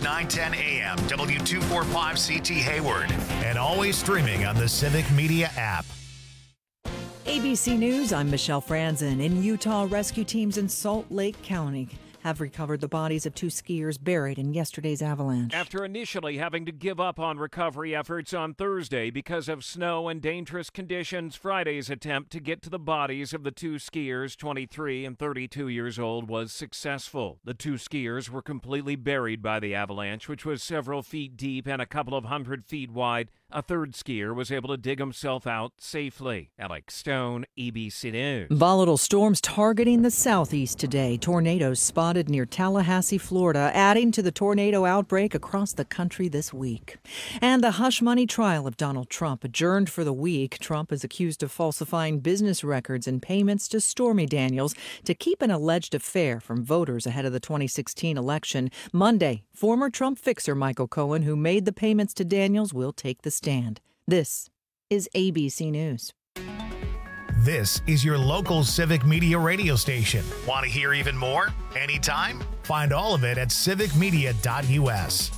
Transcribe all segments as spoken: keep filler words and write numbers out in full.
nine ten A M, W two forty-five C T Hayward, and always streaming on the Civic Media app. A B C News, I'm Michelle Franzen. In Utah, rescue teams in Salt Lake County have recovered the bodies of two skiers buried in yesterday's avalanche. After initially having to give up on recovery efforts on Thursday because of snow and dangerous conditions, Friday's attempt to get to the bodies of the two skiers, twenty-three and thirty-two years old, was successful. The two skiers were completely buried by the avalanche, which was several feet deep and a couple of hundred feet wide. A third skier was able to dig himself out safely. Alex Stone, A B C News. Volatile storms targeting the southeast today. Tornadoes spotted near Tallahassee, Florida, adding to the tornado outbreak across the country this week. And the hush money trial of Donald Trump adjourned for the week. Trump is accused of falsifying business records and payments to Stormy Daniels to keep an alleged affair from voters ahead of the twenty sixteen election. Monday, former Trump fixer Michael Cohen, who made the payments to Daniels, will take the stand. This is A B C News. This is your local Civic Media radio station. Want to hear even more? Anytime? Find all of it at civic media dot U S.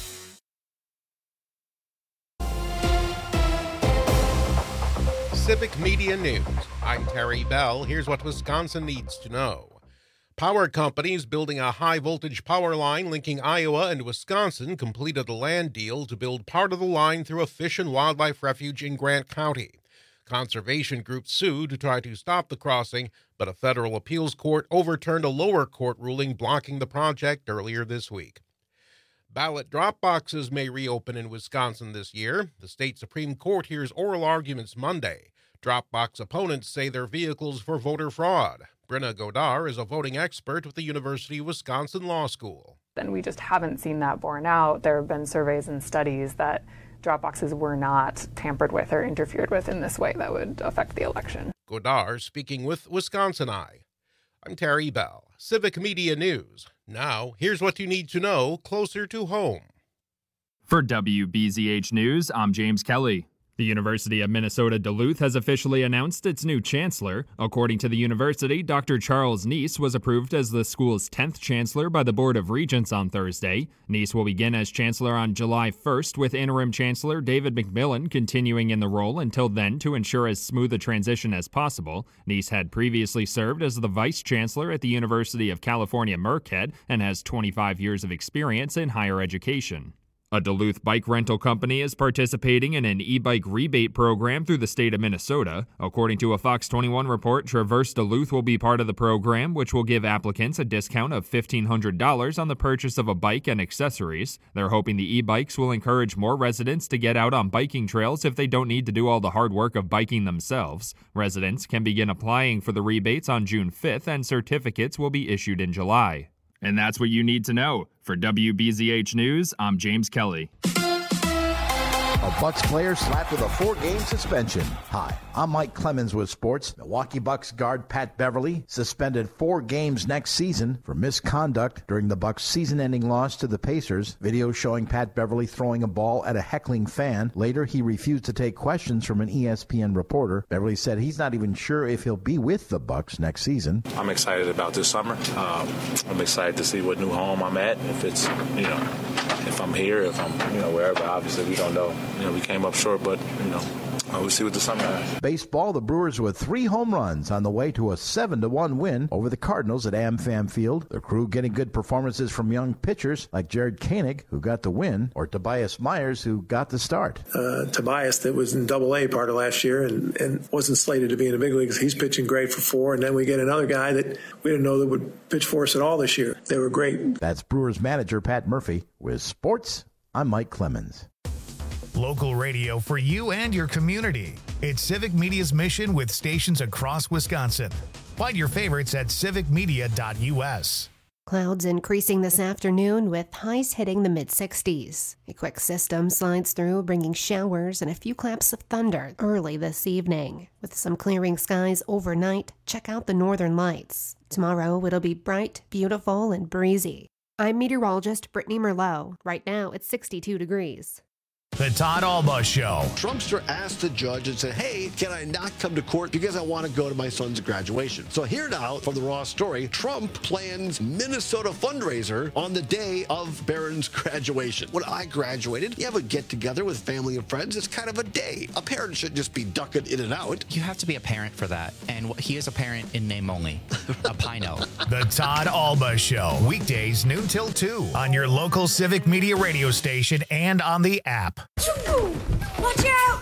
Civic Media News. I'm Terry Bell. Here's what Wisconsin needs to know. Power companies building a high-voltage power line linking Iowa and Wisconsin completed a land deal to build part of the line through a fish and wildlife refuge in Grant County. Conservation groups sued to try to stop the crossing, but a federal appeals court overturned a lower court ruling blocking the project earlier this week. Ballot drop boxes may reopen in Wisconsin this year. The state Supreme Court hears oral arguments Monday. Drop box opponents say they're vehicles for voter fraud. Brenna Godar is a voting expert with the University of Wisconsin Law School. And we just haven't seen that borne out. There have been surveys and studies that drop boxes were not tampered with or interfered with in this way that would affect the election. Godar speaking with Wisconsin Eye. I'm Terry Bell, Civic Media News. Now, here's what you need to know closer to home. For W B Z H News, I'm James Kelly. The University of Minnesota Duluth has officially announced its new chancellor. According to the university, Doctor Charles Neese was approved as the school's tenth chancellor by the Board of Regents on Thursday. Neese will begin as chancellor on July first, with interim chancellor David McMillan continuing in the role until then to ensure as smooth a transition as possible. Neese had previously served as the vice chancellor at the University of California, Marquette, and has twenty-five years of experience in higher education. A Duluth bike rental company is participating in an e-bike rebate program through the state of Minnesota. According to a Fox twenty-one report, Traverse Duluth will be part of the program, which will give applicants a discount of fifteen hundred dollars on the purchase of a bike and accessories. They're hoping the e-bikes will encourage more residents to get out on biking trails if they don't need to do all the hard work of biking themselves. Residents can begin applying for the rebates on June fifth, and certificates will be issued in July. And that's what you need to know. For W B Z H News, I'm James Kelly. A Bucks player slapped with a four-game suspension. Hi, I'm Mike Clemens with sports. Milwaukee Bucks guard Pat Beverly suspended four games next season for misconduct during the Bucks' season-ending loss to the Pacers. Video showing Pat Beverly throwing a ball at a heckling fan. Later, he refused to take questions from an E S P N reporter. Beverly said he's not even sure if he'll be with the Bucks next season. I'm excited about this summer. Um, I'm excited to see what new home I'm at. If it's, you know, if I'm here, if I'm, you know, wherever. Obviously, we don't know. You know, we came up short, but, you know, uh, we'll see what the summer has. Baseball, the Brewers with three home runs on the way to a seven to one win over the Cardinals at AmFam Field. The Crew getting good performances from young pitchers like Jared Koenig, who got the win, or Tobias Myers, who got the start. Uh, Tobias, that was in double A part of last year and, and wasn't slated to be in the big leagues. He's pitching great for four, and then we get another guy that we didn't know that would pitch for us at all this year. They were great. That's Brewers manager Pat Murphy. With sports, I'm Mike Clemens. Local radio for you and your community. It's Civic Media's mission with stations across Wisconsin. Find your favorites at civic media dot U S. Clouds increasing this afternoon with highs hitting the mid sixties. A quick system slides through, bringing showers and a few claps of thunder early this evening. With some clearing skies overnight, check out the northern lights. Tomorrow it'll be bright, beautiful, and breezy. I'm meteorologist Brittany Merlot. Right now it's sixty-two degrees. The Todd Alba Show. Trumpster asked the judge and said, hey, can I not come to court because I want to go to my son's graduation? So here now from the Raw story, Trump plans Minnesota fundraiser on the day of Barron's graduation. When I graduated, you have a get-together with family and friends. It's kind of a day. A parent should just be ducking in and out. You have to be a parent for that. And he is a parent in name only. A Pino. The Todd Alba Show. Weekdays noon till two on your local Civic Media radio station and on the app. Watch out!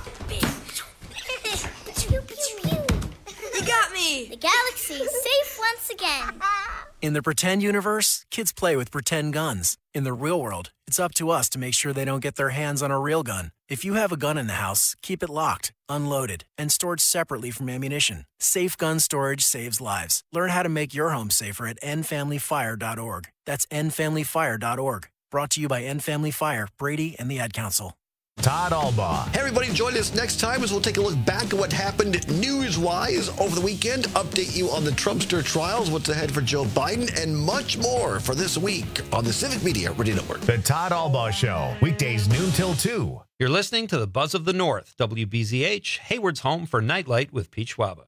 You got me! The galaxy is safe once again. In the pretend universe, kids play with pretend guns. In the real world, it's up to us to make sure they don't get their hands on a real gun. If you have a gun in the house, keep it locked, unloaded, and stored separately from ammunition. Safe gun storage saves lives. Learn how to make your home safer at end family fire dot org. That's end family fire dot org. Brought to you by End Family Fire, Brady, and the Ad Council. Todd Alba. Hey, everybody, join us next time as we'll take a look back at what happened news-wise over the weekend, update you on the Trumpster trials, what's ahead for Joe Biden, and much more for this week on the Civic Media Radio Network. The Todd Alba Show, weekdays noon till two. You're listening to the Buzz of the North, W B Z H, Hayward's home for Nightlight with Pete Schwaba.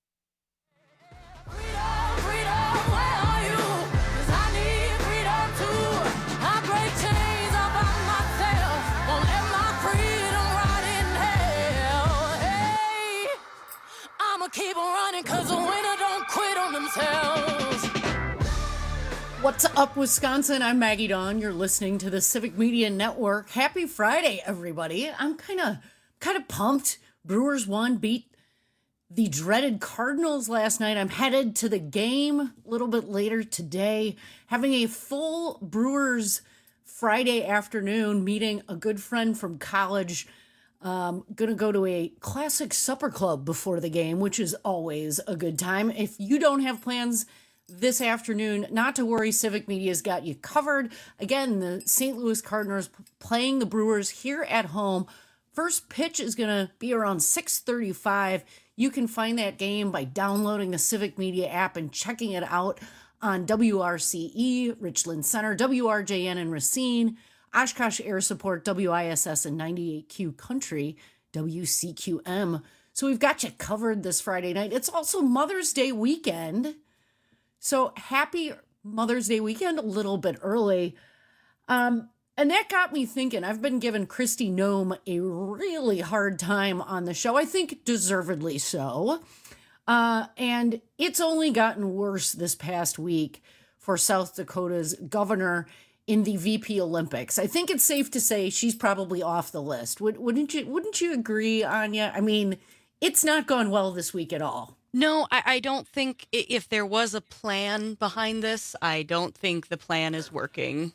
Keep running because the winner don't quit on themselves. What's up, Wisconsin? I'm Maggie Dawn. You're listening to the Civic Media Network. Happy Friday, everybody. I'm kind of kind of pumped. Brewers won, beat the dreaded Cardinals last night. I'm headed to the game a little bit later today, having a full Brewers Friday afternoon, meeting a good friend from college. Um, gonna go to a classic supper club before the game, which is always a good time. If you don't have plans this afternoon, not to worry, Civic Media's got you covered. Again, the Saint Louis Cardinals playing the Brewers here at home. First pitch is gonna be around six thirty-five. You can find that game by downloading the Civic Media app and checking it out on W R C E, Richland Center, W R J N in Racine, Oshkosh Air Support, W I S S, and ninety-eight Q Country, W C Q M. So we've got you covered this Friday night. It's also Mother's Day weekend. So happy Mother's Day weekend a little bit early. Um, and that got me thinking. I've been giving Kristi Noem a really hard time on the show. I think deservedly so. Uh, and it's only gotten worse this past week for South Dakota's governor in the V P Olympics. I think it's safe to say she's probably off the list. Would, wouldn't you Wouldn't you agree, Anya? I mean, it's not gone well this week at all. No, I, I don't think if there was a plan behind this, I don't think the plan is working.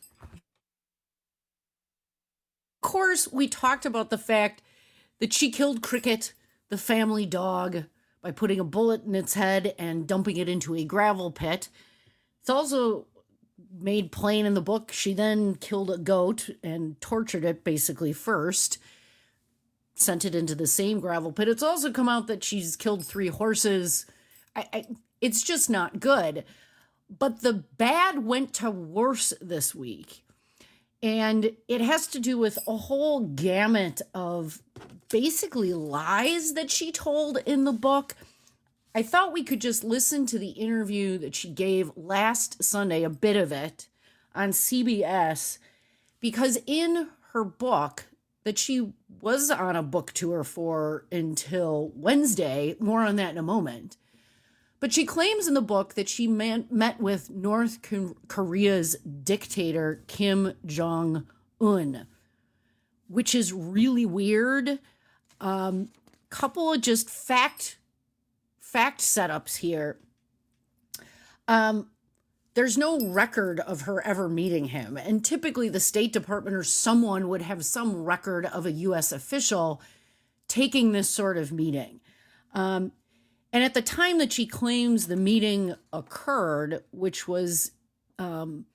Of course, we talked about the fact that she killed Cricket, the family dog, by putting a bullet in its head and dumping it into a gravel pit. It's also made plain in the book she then killed a goat and tortured it basically first, sent it into the same gravel pit. It's also come out that she's killed three horses. I, I, it's just not good. But the bad went to worse this week. And it has to do with a whole gamut of basically lies that she told in the book. I thought we could just listen to the interview that she gave last Sunday, a bit of it, on C B S, because in her book that she was on a book tour for until Wednesday, more on that in a moment, but she claims in the book that she man- met with North Korea's dictator Kim Jong-un, which is really weird. Um, couple of just fact fact setups here. Um, there's no record of her ever meeting him. And typically the State Department or someone would have some record of a U S official taking this sort of meeting. Um, and at the time that she claims the meeting occurred, which was, um,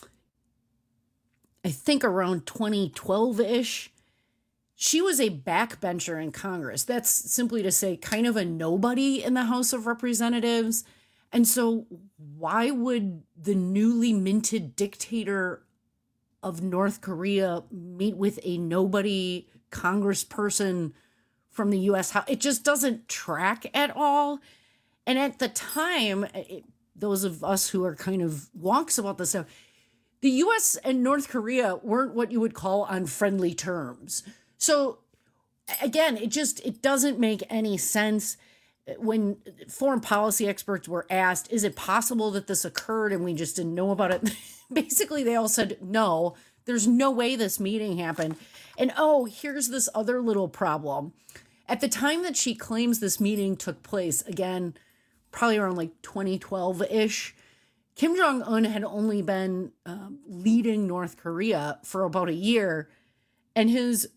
I think around twenty twelve-ish, she was a backbencher in Congress. That's simply to say kind of a nobody in the House of Representatives. And so why would the newly minted dictator of North Korea meet with a nobody congressperson from the U S House. It just doesn't track at all. And at the time, it, those of us who are kind of wonks about this stuff, the U S and North Korea weren't what you would call on friendly terms. So again, it just, it doesn't make any sense. When foreign policy experts were asked, is it possible that this occurred and we just didn't know about it? Basically, they all said, no, there's no way this meeting happened. And oh, here's this other little problem. At the time that she claims this meeting took place, again, probably around like twenty twelve-ish, Kim Jong-un had only been um, leading North Korea for about a year. And his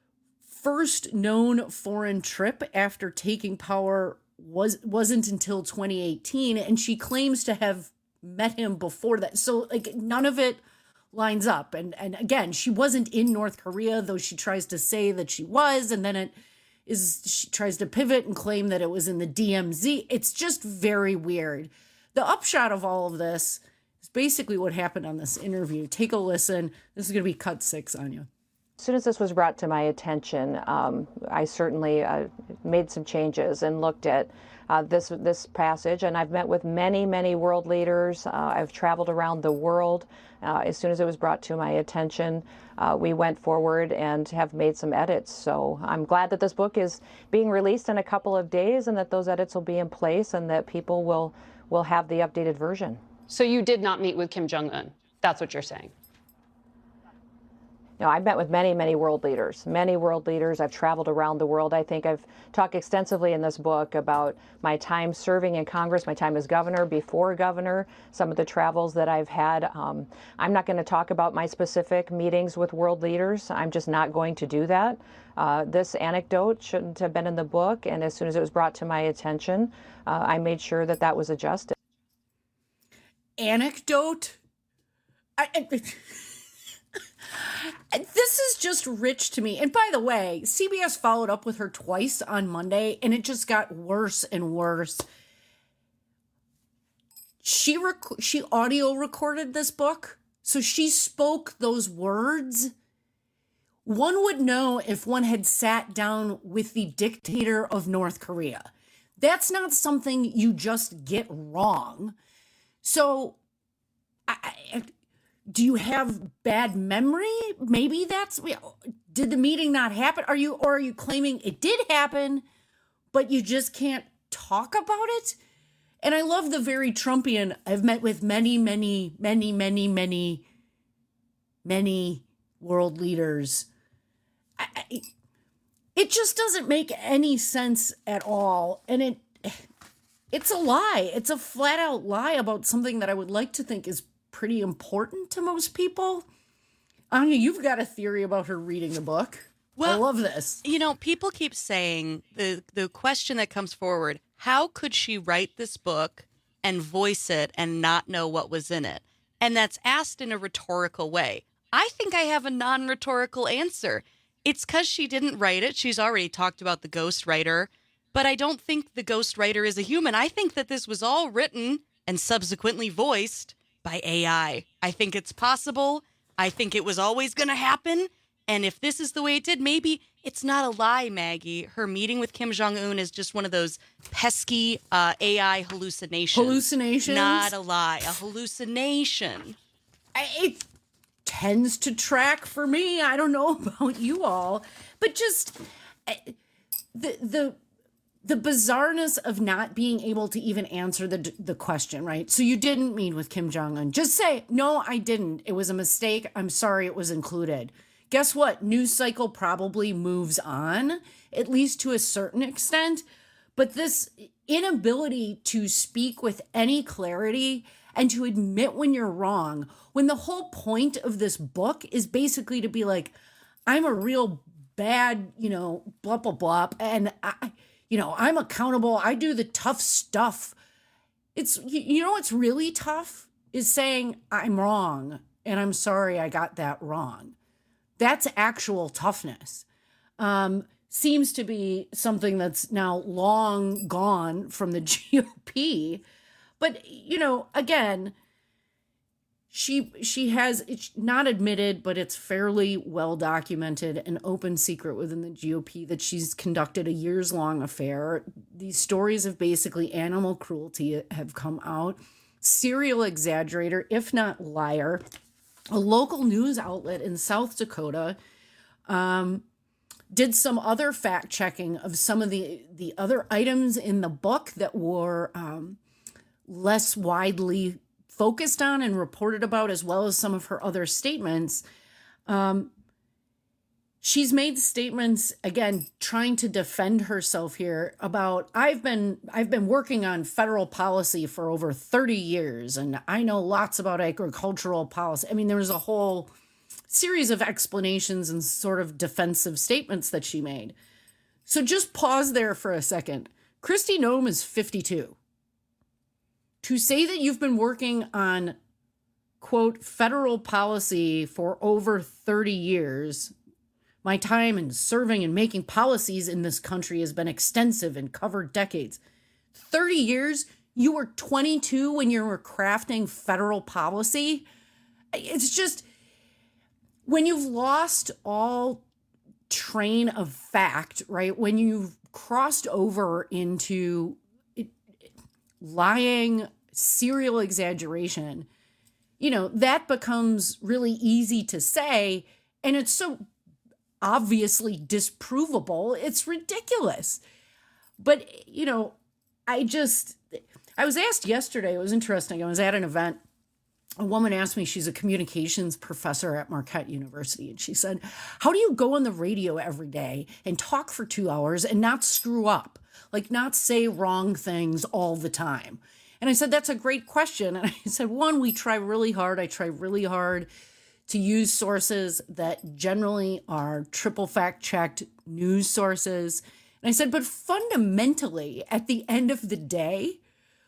first known foreign trip after taking power was, wasn't until twenty eighteen. And she claims to have met him before that. So like none of it lines up. And, and again, she wasn't in North Korea, though she tries to say that she was. And then it is, she tries to pivot and claim that it was in the D M Z. It's just very weird. The upshot of all of this is basically what happened on this interview. Take a listen. This is going to be cut six, Anya. As soon as this was brought to my attention, um, I certainly uh, made some changes and looked at uh, this this passage. And I've met with many, many world leaders. Uh, I've traveled around the world. Uh, as soon as it was brought to my attention, uh, we went forward and have made some edits. So I'm glad that this book is being released in a couple of days and that those edits will be in place and that people will, will have the updated version. So you did not meet with Kim Jong-un. That's what you're saying. You know, I've met with many, many world leaders, many world leaders. I've traveled around the world. I think I've talked extensively in this book about my time serving in Congress, my time as governor, before governor, some of the travels that I've had. Um, I'm not going to talk about my specific meetings with world leaders. I'm just not going to do that. Uh, this anecdote shouldn't have been in the book. And as soon as it was brought to my attention, uh, I made sure that that was adjusted. Anecdote? I... I This is just rich to me. And by the way, C B S followed up with her twice on Monday, and it just got worse and worse. She rec- she audio recorded this book, so she spoke those words. One would know if one had sat down with the dictator of North Korea. That's not something you just get wrong. So, I... I do you have bad memory? Maybe that's, did the meeting not happen? Are you, or are you claiming it did happen, but you just can't talk about it? And I love the very Trumpian, I've met with many, many, many, many, many, many world leaders. I, I, it just doesn't make any sense at all. And it, it's a lie. It's a flat out lie about something that I would like to think is pretty important to most people. Anya, you've got a theory about her reading the book. Well, I love this. You know, people keep saying the the question that comes forward, how could she write this book and voice it and not know what was in it? And that's asked in a rhetorical way. I think I have a non-rhetorical answer. It's because she didn't write it. She's already talked about the ghostwriter, but I don't think the ghostwriter is a human. I think that this was all written and subsequently voiced by A I. I think it's possible. I think it was always going to happen. And if this is the way it did, maybe it's not a lie, Maggie. Her meeting with Kim Jong-un is just one of those pesky uh, A I hallucinations. Hallucinations? Not a lie. A hallucination. I, it tends to track for me. I don't know about you all. But just the the... the bizarreness of not being able to even answer the the question, right? So you didn't meet with Kim Jong-un. Just say, no, I didn't. It was a mistake. I'm sorry it was included. Guess what? News cycle probably moves on, at least to a certain extent. But this inability to speak with any clarity and to admit when you're wrong, when the whole point of this book is basically to be like, I'm a real bad, you know, blah, blah, blah. And I... You know, I'm accountable. I do the tough stuff. It's, you know, what's really tough is saying I'm wrong and I'm sorry I got that wrong. That's actual toughness. Um, seems to be something that's now long gone from the G O P. But, you know, again, She she has, it's not admitted, but it's fairly well documented, an open secret within the G O P that she's conducted a years-long affair. These stories of basically animal cruelty have come out. Serial exaggerator, if not liar. A local news outlet in South Dakota um, did some other fact-checking of some of the, the other items in the book that were um, less widely focused on and reported about, as well as some of her other statements. Um, she's made statements, again, trying to defend herself here about, I've been I've been working on federal policy for over thirty years, and I know lots about agricultural policy. I mean, there was a whole series of explanations and sort of defensive statements that she made. So just pause there for a second. Kristi Noem is fifty-two. To say that you've been working on, quote, federal policy for over thirty years, my time in serving and making policies in this country has been extensive and covered decades. thirty years? You were twenty-two when you were crafting federal policy? It's just, when you've lost all train of fact, right? When you've crossed over into lying, serial exaggeration, you know, that becomes really easy to say, and it's so obviously disprovable, it's ridiculous. But, you know, I just, I was asked yesterday, it was interesting, I was at an event, a woman asked me, she's a communications professor at Marquette University, and she said, how do you go on the radio every day and talk for two hours and not screw up? Like, not say wrong things all the time? And I said, that's a great question. And I said, one, we try really hard. I try really hard to use sources that generally are triple fact-checked news sources. And I said, but fundamentally, at the end of the day,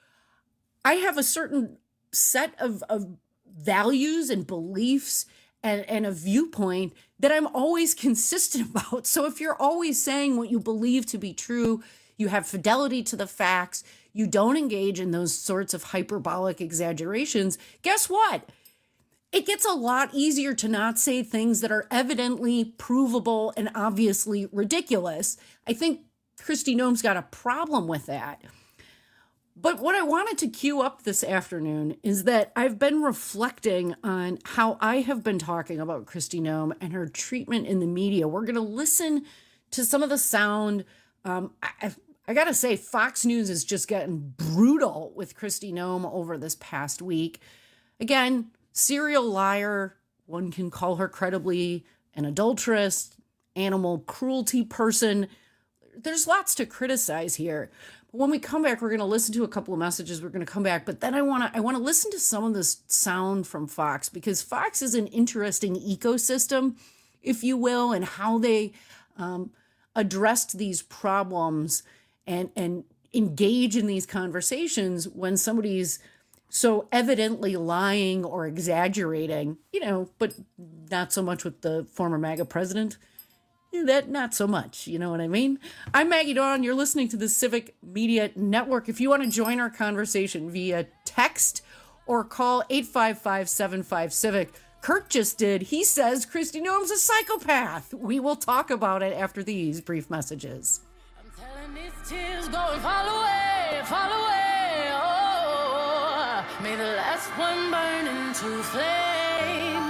I have a certain set of, of values and beliefs and, and a viewpoint that I'm always consistent about. So if you're always saying what you believe to be true, you have fidelity to the facts, you don't engage in those sorts of hyperbolic exaggerations, guess what? It gets a lot easier to not say things that are evidently provable and obviously ridiculous. I think Kristi Noem's got a problem with that. But what I wanted to cue up this afternoon is that I've been reflecting on how I have been talking about Kristi Noem and her treatment in the media. We're going to listen to some of the sound. Um, I, I got to say, Fox News has just gotten brutal with Kristi Noem over this past week. Again, serial liar. One can call her credibly an adulteress, animal cruelty person. There's lots to criticize here. But when we come back, we're going to listen to a couple of messages. We're going to come back. But then I want to I want to listen to some of this sound from Fox, because Fox is an interesting ecosystem, if you will, and how they um, addressed these problems and, and engage in these conversations when somebody's so evidently lying or exaggerating, you know, but not so much with the former MAGA president. That not so much, you know what I mean? I'm Maggie Dawn. You're listening to the Civic Media Network. If you want to join our conversation via text or call eight five five, seven five, civic, Kurt just did. He says Kristi Noem's a psychopath. We will talk about it after these brief messages. I'm telling these tears go and fall away, fall away. Oh, may the last one burn into flames.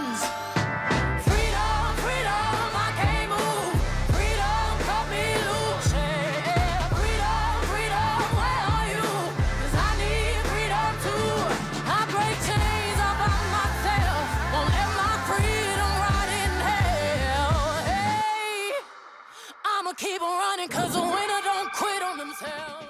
Keep on running, cause the winner don't quit on themselves.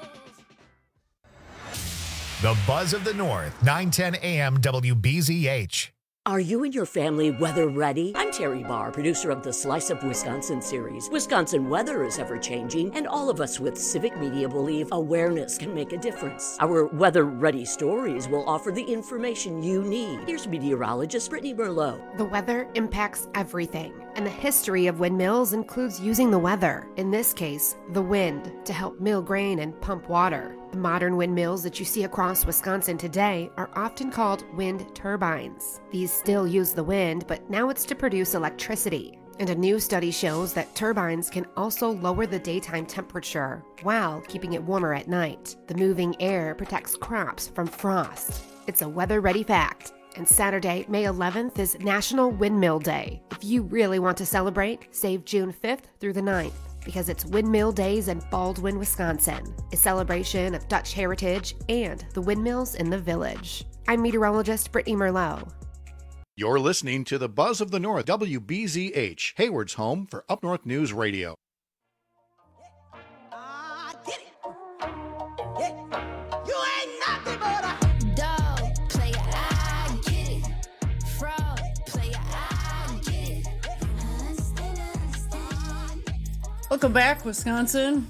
The Buzz of the North, nine ten a.m. W B Z H. Are you and your family weather ready? I'm Terry Barr, producer of the Slice of Wisconsin series. Wisconsin weather is ever-changing, and all of us with Civic Media believe awareness can make a difference. Our weather-ready stories will offer the information you need. Here's meteorologist Brittany Merlot. The weather impacts everything, And the history of windmills includes using the weather, in this case, the wind, to help mill grain and pump water. The modern windmills that you see across Wisconsin today are often called wind turbines. These still use the wind, but now it's to produce electricity. And a new study shows that turbines can also lower the daytime temperature while keeping it warmer at night. The moving air protects crops from frost. It's a weather-ready fact. And Saturday, May eleventh, is National Windmill Day. If you really want to celebrate, save June fifth through the ninth, because it's Windmill Days in Baldwin, Wisconsin, a celebration of Dutch heritage and the windmills in the village. I'm meteorologist Brittany Merlot. You're listening to the Buzz of the North, W B Z H, Hayward's home for Up North News Radio. Uh, get it. Yeah. You ain't nothing but a dog player. I get it. Fraud player. I get it. Understand, understand. Welcome back, Wisconsin.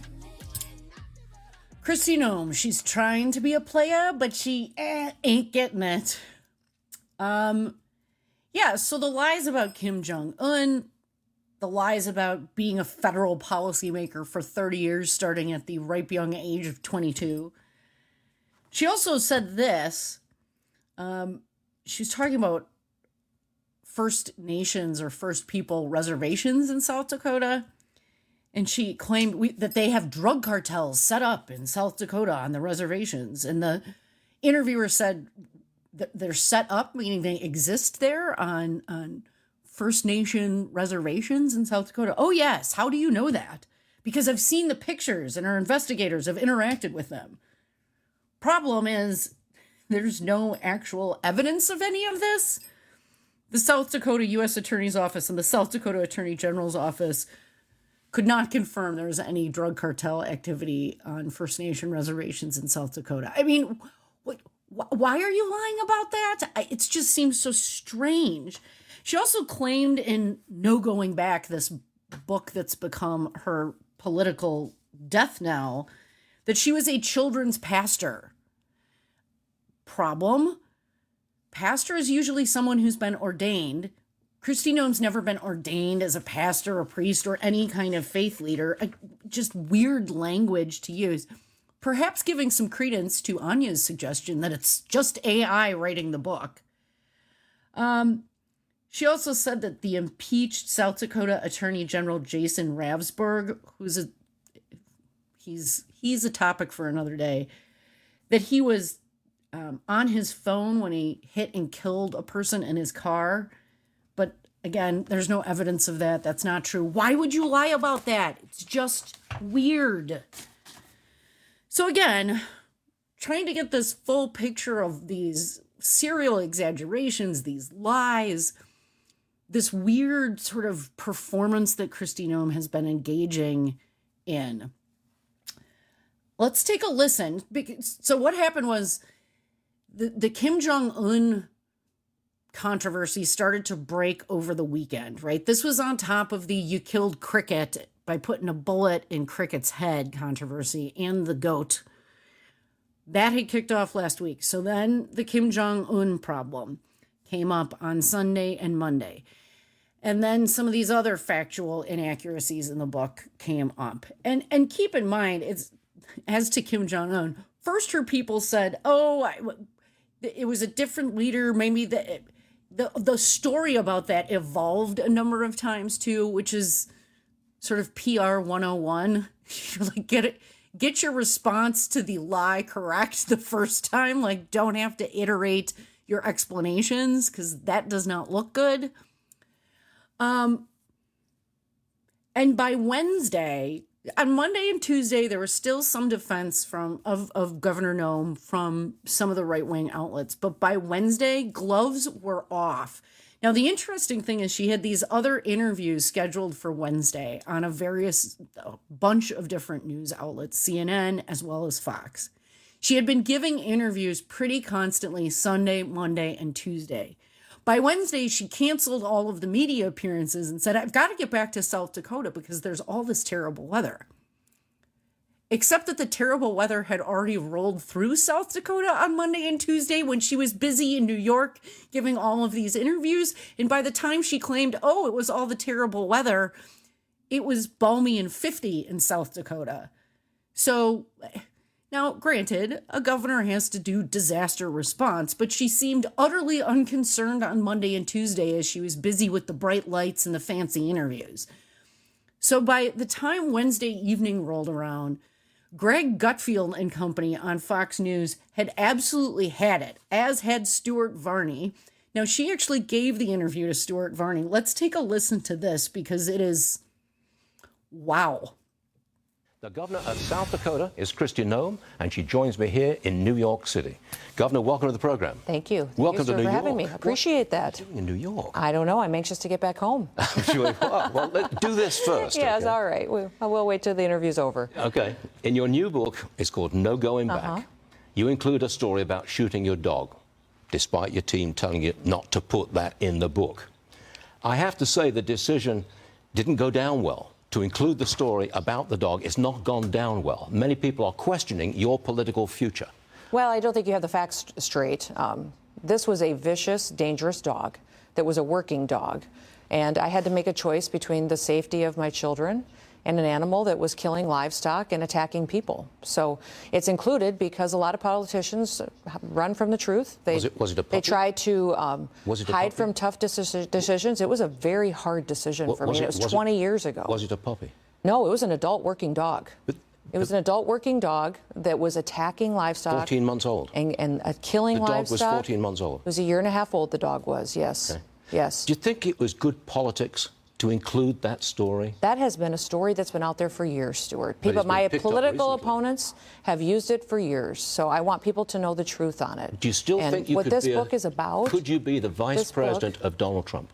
Kristi Noem, she's trying to be a player, but she eh, ain't getting it. Um... Yeah, so the lies about Kim Jong-un, the lies about being a federal policymaker for thirty years, starting at the ripe young age of twenty-two. She also said this. Um, she's talking about First Nations or First People reservations in South Dakota. And she claimed we, that they have drug cartels set up in South Dakota on the reservations. And the interviewer said, they're set up, meaning they exist there on, on First Nation reservations in South Dakota. Oh, yes. How do you know that? Because I've seen the pictures and our investigators have interacted with them. Problem is, there's no actual evidence of any of this. The South Dakota U S Attorney's Office and the South Dakota Attorney General's Office could not confirm there was any drug cartel activity on First Nation reservations in South Dakota. I mean, what? Why are you lying about that? It just seems so strange. She also claimed in No Going Back, this book that's become her political death knell, that she was a children's pastor. Problem? Pastor is usually someone who's been ordained. Kristi Noem's never been ordained as a pastor, a priest, or any kind of faith leader. Just weird language to use. Perhaps giving some credence to Anya's suggestion that it's just A I writing the book. Um, she also said that the impeached South Dakota Attorney General Jason Ravsborg, who's a he's he's a topic for another day, that he was um, on his phone when he hit and killed a person in his car. But again, there's no evidence of that. That's not true. Why would you lie about that? It's just weird. So again, trying to get this full picture of these serial exaggerations, these lies, this weird sort of performance that Kristi Noem has been engaging in. Let's take a listen. So what happened was the, the Kim Jong-un controversy started to break over the weekend, right? This was on top of the you killed Cricket by putting a bullet in Cricket's head controversy and the goat. That had kicked off last week. So then the Kim Jong-un problem came up on Sunday and Monday. And then some of these other factual inaccuracies in the book came up. And and keep in mind, it's as to Kim Jong-un, first her people said, oh, I, it was a different leader. Maybe the, the, the story about that evolved a number of times too, which is sort of P R one oh one. Like, get it, get your response to the lie correct the first time. Like, don't have to iterate your explanations because that does not look good. Um, and by Wednesday, on Monday and Tuesday, there was still some defense from of, of Governor Noem from some of the right-wing outlets. But by Wednesday, gloves were off. Now, the interesting thing is she had these other interviews scheduled for Wednesday on a various a bunch of different news outlets, C N N as well as Fox. She had been giving interviews pretty constantly Sunday, Monday, and Tuesday. By Wednesday, she canceled all of the media appearances and said, I've got to get back to South Dakota because there's all this terrible weather. except that the terrible weather had already rolled through South Dakota on Monday and Tuesday when she was busy in New York giving all of these interviews. And by the time she claimed, oh, it was all the terrible weather, it was balmy and fifty in South Dakota. So now, granted, a governor has to do disaster response, but she seemed utterly unconcerned on Monday and Tuesday as she was busy with the bright lights and the fancy interviews. So by the time Wednesday evening rolled around, Greg Gutfeld and company on Fox News had absolutely had it, as had Stuart Varney. Now, she actually gave the interview to Stuart Varney. Let's take a listen to this because it is, wow. The governor of South Dakota is Kristi Noem, and she joins me here in New York City. Governor, welcome to the program. Thank you. Thank welcome you, to New for York. having me. Appreciate that. What are you doing in New York? I don't know. I'm anxious to get back home. I'm sure you are. Well, let's do this first. Yes, okay? all right. We'll, we'll wait till the interview's over. Okay. In your new book, it's called No Going Uh-huh. Back. You include a story about shooting your dog, despite your team telling you not to put that in the book. I have to say the decision didn't go down well. To include the story about the dog, it's not gone down well. Many people are questioning your political future. Well, I don't think you have the facts straight. Um, this was a vicious, dangerous dog that was a working dog. And I had to make a choice between the safety of my children and an animal that was killing livestock and attacking people. So it's included because a lot of politicians run from the truth. They, was it, was it a puppy? They try to um, was it a hide puppy? from tough deci- decisions. It was a very hard decision What, for was me. It, It was, was twenty it, years ago. Was it a puppy? No, it was an adult working dog. But, it was an adult working dog that was attacking livestock. fourteen months old. And, and uh, killing the dog livestock. was fourteen months old. It was a year and a half old, the dog was, yes. Okay. Yes. Do you think it was good politics to include that story? That has been a story that's been out there for years, Stuart. But People, it's been my picked up political recently. opponents have used it for years, so I want people to know the truth on it. Do you still and think you what could this be a- book is about? Could you be the vice this president book- of Donald Trump?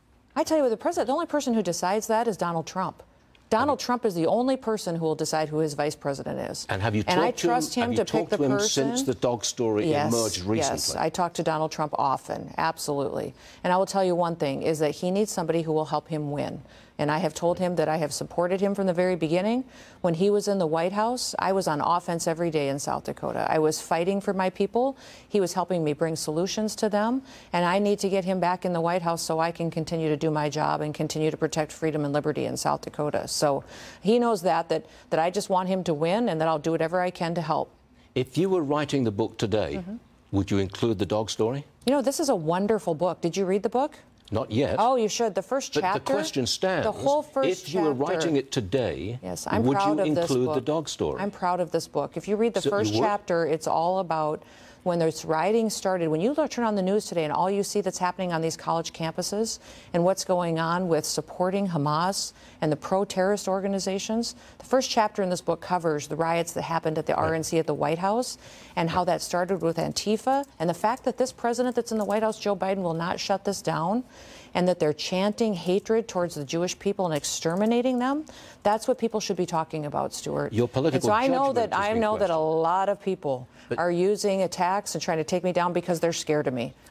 I tell you what, the president, the only person who decides that is Donald Trump. Donald Trump is the only person who will decide who his vice president is. And have you and talked I to trust him, him have to you pick talked the to him person since the dog story yes, emerged recently? Yes, I talk to Donald Trump often, absolutely. And I will tell you one thing, is that he needs somebody who will help him win. And I have told him that I have supported him from the very beginning. When he was in the White House, I was on offense every day in South Dakota. I was fighting for my people. He was helping me bring solutions to them. And I need to get him back in the White House so I can continue to do my job and continue to protect freedom and liberty in South Dakota. So he knows that, that, that I just want him to win and that I'll do whatever I can to help. If you were writing the book today, Mm-hmm. would you include the dog story? You know, this is a wonderful book. Did you read the book? Not yet. Oh, you should. The first But chapter. the question stands. The whole first If you were chapter- writing it today, Yes, I'm would proud you of this include book. the dog story? I'm proud of this book. If you read the So you first would? chapter, it's all about when this rioting started. When you look, turn on the news today and all you see that's happening on these college campuses and what's going on with supporting Hamas and the pro-terrorist organizations, the first chapter in this book covers the riots that happened at the R N C at the White House and how that started with Antifa and the fact that this president that's in the White House, Joe Biden, will not shut this down and that they're chanting hatred towards the Jewish people and exterminating them. That's what people should be talking about, Stuart. Your political and so I know judgment that has I been know that a questioned. lot of people But- are using attacks and trying to take me down because they're scared of me.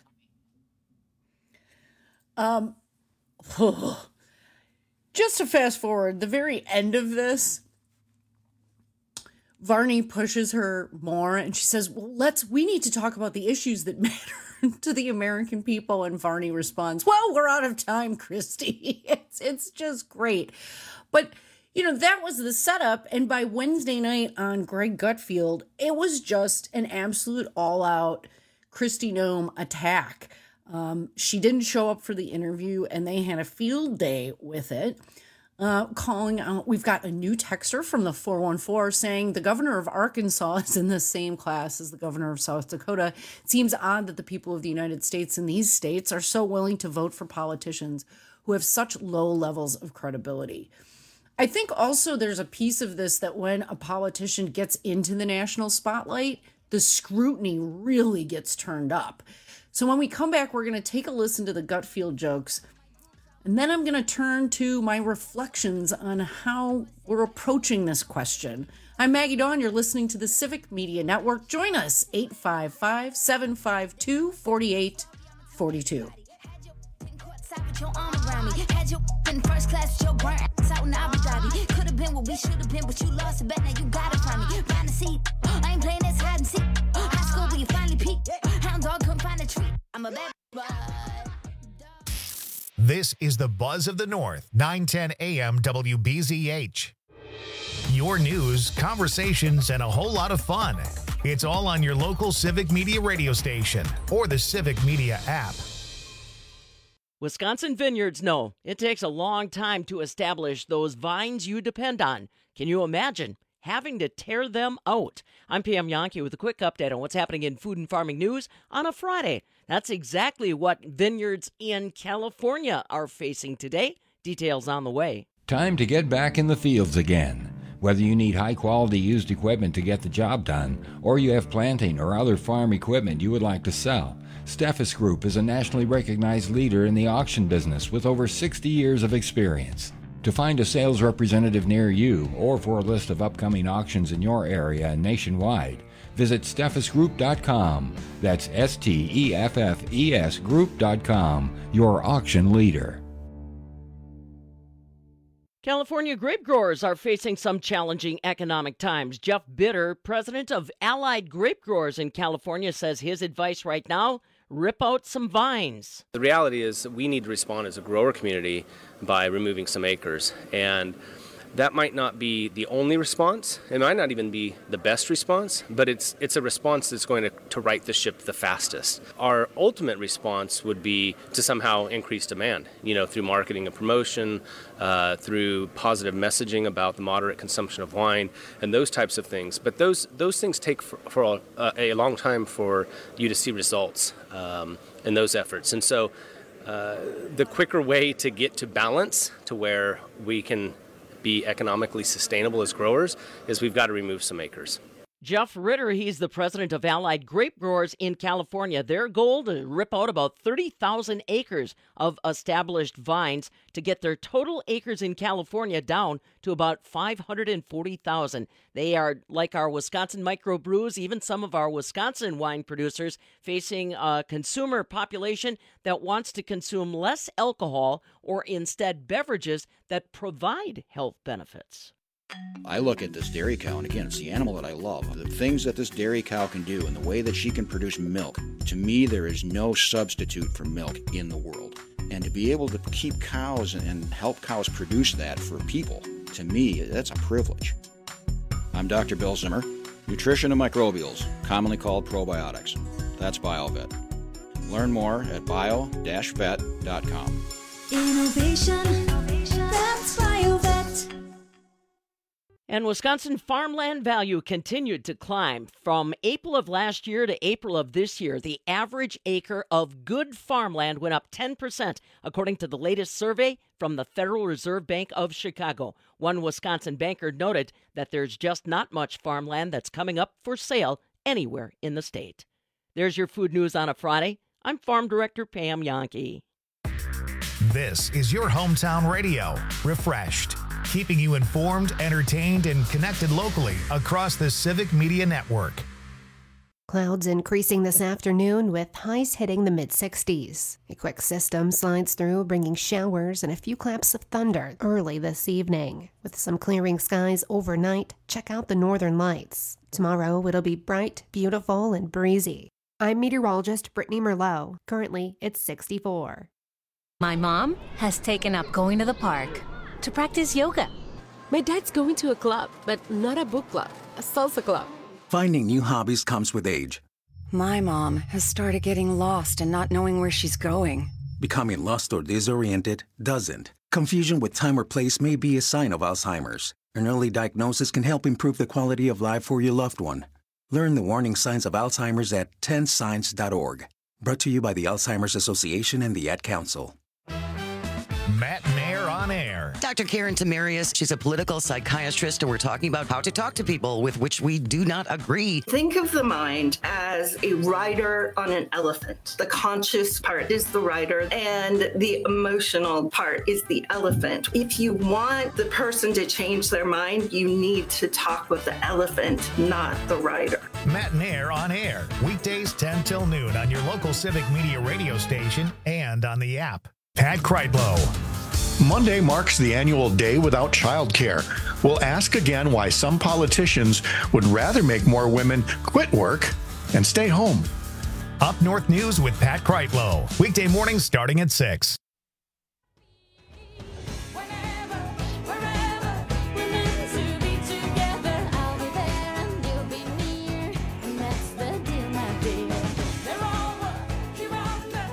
Um, just to fast forward, the very end of this, Varney pushes her more and she says, well, let's, we need to talk about the issues that matter to the American people. And Varney responds, well, we're out of time, Kristi. It's, it's just great. But, you know, that was the setup. And by Wednesday night on Greg Gutfeld, it was just an absolute all out Kristi Noem attack. Um, she didn't show up for the interview and they had a field day with it. Uh, calling out, we've got a new texter from the four one four saying the governor of Arkansas is in the same class as the governor of South Dakota. It seems odd that the people of the United States in these states are so willing to vote for politicians who have such low levels of credibility. I think also there's a piece of this that when a politician gets into the national spotlight, the scrutiny really gets turned up. So when we come back, we're going to take a listen to the Gutfeld jokes. And then I'm going to turn to my reflections on how we're approaching this question. I'm Maggie Dawn. You're listening to the Civic Media Network. Join us, eight five five, seven five two, four eight four two. Your arm around me, had your in first class, your burn ass out in Abu Dhabi. Could have been what we should have been, but you lost it. Bet now you got it from This is the Buzz of the North, nine ten A M W B Z H. Your news, conversations, and a whole lot of fun. It's all on your local Civic Media radio station or the Civic Media app. Wisconsin vineyards know it takes a long time to establish those vines you depend on. Can you imagine having to tear them out? I'm Pam Yankee with a quick update on what's happening in food and farming news on a Friday. That's exactly what vineyards in California are facing today. Details on the way. Time to get back in the fields again. Whether you need high-quality used equipment to get the job done, or you have planting or other farm equipment you would like to sell, Steffes Group is a nationally recognized leader in the auction business with over sixty years of experience. To find a sales representative near you, or for a list of upcoming auctions in your area and nationwide, visit steffes group dot com. That's S T E F F E S group dot com, your auction leader. California grape growers are facing some challenging economic times. Jeff Bitter, president of Allied Grape Growers in California, says his advice right now, rip out some vines. The reality is that we need to respond as a grower community by removing some acres. And that might not be the only response. It might not even be the best response, but it's it's a response that's going to, to right the ship the fastest. Our ultimate response would be to somehow increase demand, you know, through marketing and promotion, uh, through positive messaging about the moderate consumption of wine, and those types of things. But those those things take for, for a, a long time for you to see results um, in those efforts. And so uh, the quicker way to get to balance, to where we can be economically sustainable as growers, is we've got to remove some acres. Jeff Ritter, he's the president of Allied Grape Growers in California. Their goal to rip out about thirty thousand acres of established vines to get their total acres in California down to about five hundred forty thousand. They are, like our Wisconsin microbrews, even some of our Wisconsin wine producers, facing a consumer population that wants to consume less alcohol or instead beverages that provide health benefits. I look at this dairy cow, and again, it's the animal that I love. The things that this dairy cow can do and the way that she can produce milk, to me, there is no substitute for milk in the world. And to be able to keep cows and help cows produce that for people, to me, that's a privilege. I'm Doctor Bill Zimmer, nutrition and microbials, commonly called probiotics. That's BioVet. Learn more at bio dash vet dot com. Innovation, that's BioVet. And Wisconsin farmland value continued to climb. From April of last year to April of this year, the average acre of good farmland went up ten percent, according to the latest survey from the Federal Reserve Bank of Chicago. One Wisconsin banker noted that there's just not much farmland that's coming up for sale anywhere in the state. There's your food news on a Friday. I'm Farm Director Pam Yankee. This is your hometown radio, Refreshed, keeping you informed, entertained, and connected locally across the Civic Media Network. Clouds increasing this afternoon with highs hitting the mid sixties. A quick system slides through, bringing showers and a few claps of thunder early this evening. With some clearing skies overnight, check out the northern lights. Tomorrow it'll be bright, beautiful, and breezy. I'm meteorologist Brittany Merlot. Currently, it's sixty-four. My mom has taken up going to the park to practice yoga. My dad's going to a club, but not a book club, a salsa club. Finding new hobbies comes with age. My mom has started getting lost and not knowing where she's going. Becoming lost or disoriented doesn't. Confusion with time or place may be a sign of Alzheimer's. An early diagnosis can help improve the quality of life for your loved one. Learn the warning signs of Alzheimer's at ten signs dot org. Brought to you by the Alzheimer's Association and the Ad Council. Matt Nair on air. Doctor Karen Tamarius, she's a political psychiatrist, and we're talking about how to talk to people with which we do not agree. Think of the mind as a rider on an elephant. The conscious part is the rider, and the emotional part is the elephant. If you want the person to change their mind, you need to talk with the elephant, not the rider. Matt Nair on air, weekdays ten till noon on your local Civic Media radio station and on the app. Pat Kreitlow. Monday marks the annual Day Without Childcare. We'll ask again why some politicians would rather make more women quit work and stay home. Up North News with Pat Kreitlow. Weekday mornings starting at six.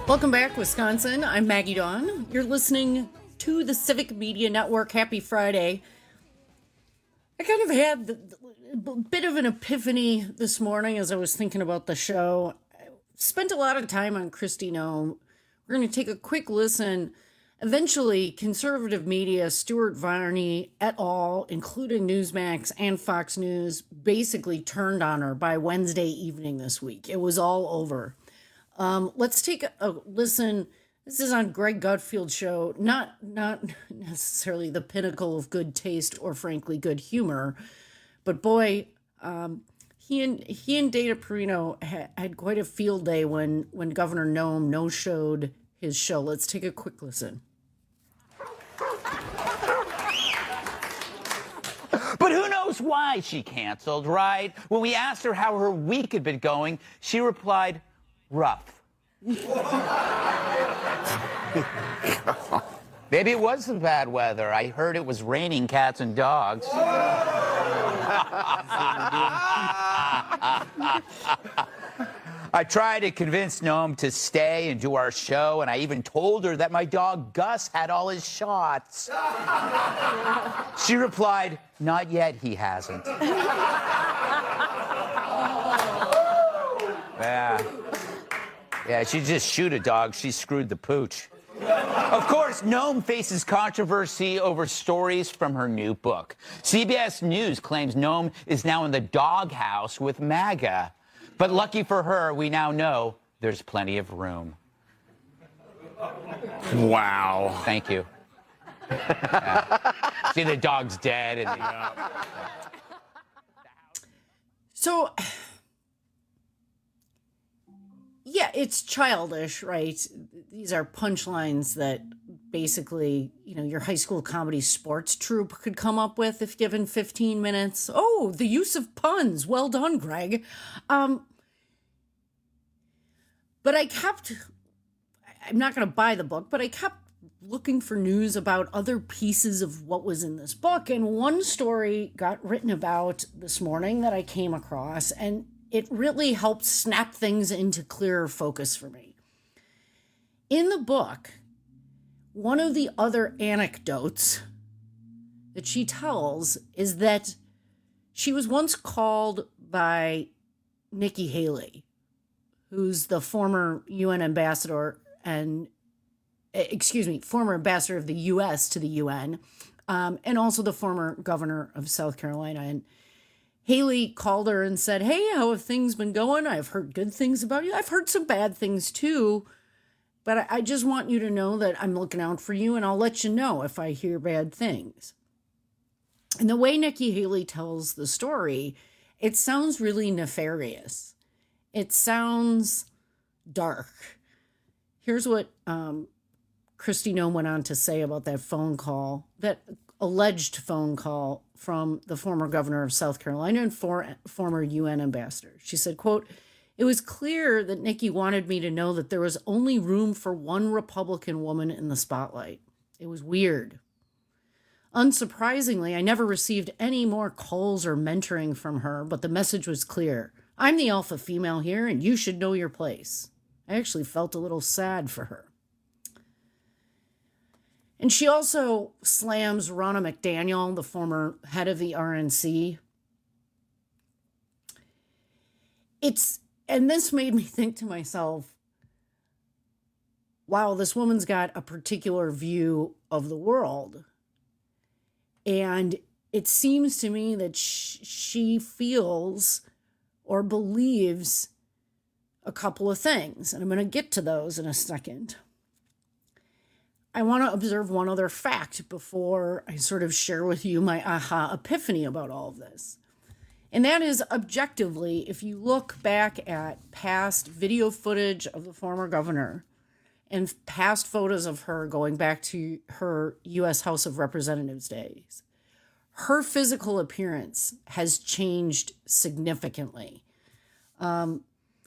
Welcome back, Wisconsin. I'm Maggie Dawn. You're listening to the Civic Media Network. Happy Friday. I kind of had a bit of an epiphany this morning as I was thinking about the show. I spent a lot of time on Kristi Noem. We're going to take a quick listen. Eventually, conservative media, Stuart Varney et al., including Newsmax and Fox News, basically turned on her by Wednesday evening this week. It was all over. Um, let's take a, a listen. This is on Greg Gutfield's show, not not necessarily the pinnacle of good taste or, frankly, good humor. But, boy, um, he and he and Dana Perino ha- had quite a field day when, when Governor Noem no-showed his show. Let's take a quick listen. But who knows why she canceled, right? When we asked her how her week had been going, she replied, rough. Maybe it was the bad weather. I heard it was raining cats and dogs. I tried to convince Noem to stay and do our show, and I even told her that my dog Gus had all his shots. She replied, not yet, he hasn't. Yeah. Yeah, she just shoot a dog. She screwed the pooch. Of course, Noem faces controversy over stories from her new book. C B S News claims Noem is now in the doghouse with MAGA. But lucky for her, we now know there's plenty of room. Wow. Thank you. Yeah. See, the dog's dead. And the... So, yeah, it's childish, right? These are punchlines that basically, you know, your high school comedy sports troupe could come up with if given fifteen minutes. Oh, the use of puns. Well done, Greg. Um, but I kept, I'm not going to buy the book, but I kept looking for news about other pieces of what was in this book. And one story got written about this morning that I came across, and it really helped snap things into clearer focus for me. In the book, one of the other anecdotes that she tells is that she was once called by Nikki Haley, who's the former U N ambassador and, excuse me, former ambassador of the U S to the U N, um, and also the former governor of South Carolina. And Haley called her and said, hey, how have things been going? I've heard good things about you. I've heard some bad things too. But I, I just want you to know that I'm looking out for you, and I'll let you know if I hear bad things. And the way Nikki Haley tells the story, it sounds really nefarious. It sounds dark. Here's what um, Kristi Noem went on to say about that phone call, that alleged phone call from the former governor of South Carolina and for, former U N ambassador. She said, quote, it was clear that Nikki wanted me to know that there was only room for one Republican woman in the spotlight. It was weird. Unsurprisingly, I never received any more calls or mentoring from her, but the message was clear. I'm the alpha female here, and you should know your place. I actually felt a little sad for her. And she also slams Ronna McDaniel, the former head of the R N C. It's, and this made me think to myself, wow, this woman's got a particular view of the world. And it seems to me that sh- she feels or believes a couple of things. And I'm going to get to those in a second. I want to observe one other fact before I sort of share with you my aha epiphany about all of this. And that is, objectively, if you look back at past video footage of the former governor and past photos of her going back to her U S House of Representatives days, her physical appearance has changed significantly. Um,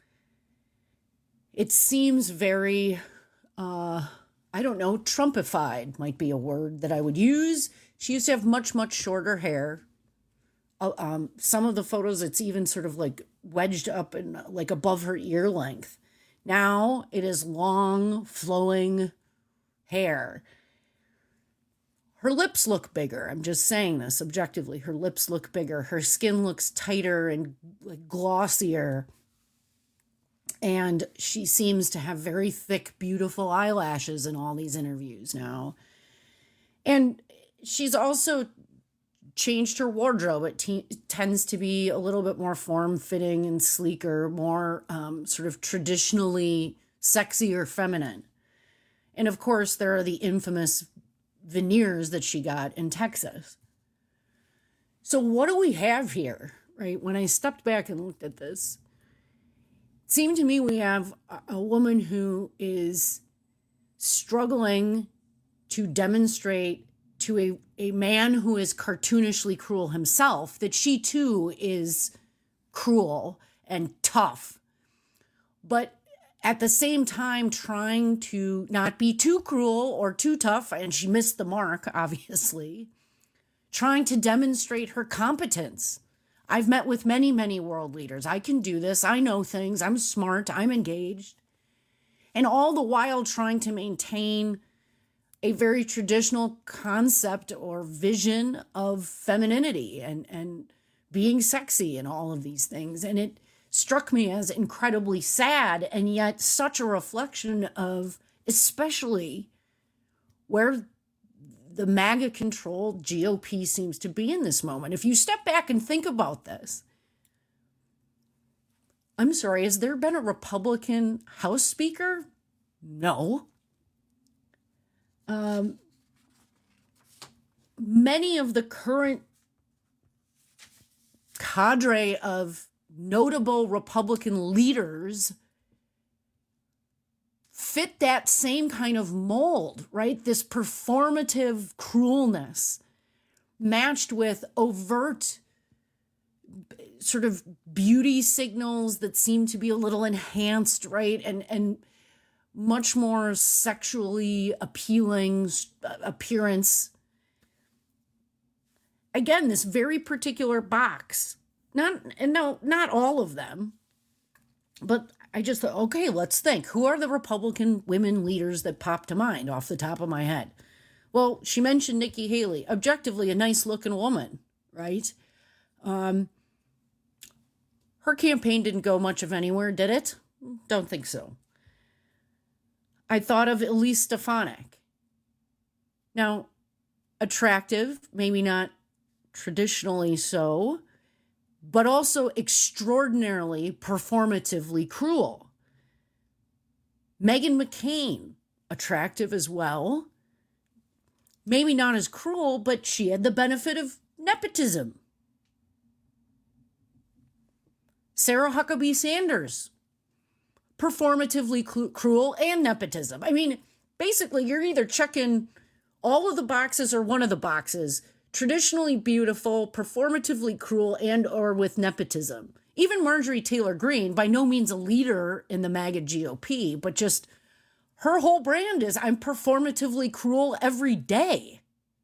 it seems very, uh, I don't know, Trumpified might be a word that I would use. She used to have much, much shorter hair. Uh, um, some of the photos, it's even sort of like wedged up and like above her ear length. Now it is long, flowing hair. Her lips look bigger. I'm just saying this objectively. Her lips look bigger. Her skin looks tighter and like glossier. And she seems to have very thick, beautiful eyelashes in all these interviews now. And she's also changed her wardrobe. It te- tends to be a little bit more form-fitting and sleeker, more um, sort of traditionally sexy or feminine. And of course, there are the infamous veneers that she got in Texas. So what do we have here, right? When I stepped back and looked at this, it seemed to me we have a, a woman who is struggling to demonstrate to a, a man who is cartoonishly cruel himself that she too is cruel and tough, but at the same time trying to not be too cruel or too tough, and she missed the mark, obviously, trying to demonstrate her competence. I've met with many, many world leaders. I can do this. I know things. I'm smart. I'm engaged. And all the while trying to maintain a very traditional concept or vision of femininity and, and being sexy and all of these things. And it struck me as incredibly sad, and yet such a reflection of especially where the MAGA-controlled G O P seems to be in this moment. If you step back and think about this, I'm sorry, has there been a Republican House Speaker? No. Um, many of the current cadre of notable Republican leaders fit that same kind of mold, right? This performative cruelness matched with overt sort of beauty signals that seem to be a little enhanced, right? And, and much more sexually appealing appearance. Again, this very particular box. Not, and no, not all of them, but I just thought, okay, let's think. Who are the Republican women leaders that pop to mind off the top of my head? Well, she mentioned Nikki Haley, objectively a nice looking woman, right? Um, her campaign didn't go much of anywhere, did it? Don't think so. I thought of Elise Stefanik. Now, attractive, maybe not traditionally so, but also extraordinarily performatively cruel. Meghan McCain, attractive as well. Maybe not as cruel, but she had the benefit of nepotism. Sarah Huckabee Sanders, performatively cru- cruel and nepotism. I mean, basically, you're either checking all of the boxes or one of the boxes. Traditionally beautiful, performatively cruel, and or with nepotism. Even Marjorie Taylor Greene, by no means a leader in the MAGA G O P, but just her whole brand is I'm performatively cruel every day.